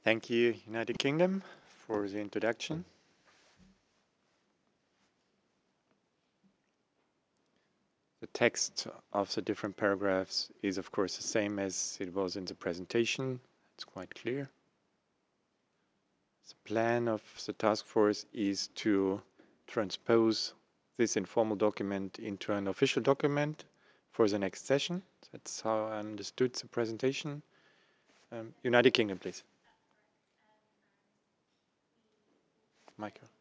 Thank you, United Kingdom, for the introduction. The text of the different paragraphs is, of course, the same as it was in the presentation. It's quite clear. The plan of the task force is to transpose this informal document into an official document for the next session. That's how I understood the presentation. United Kingdom, please. Michael.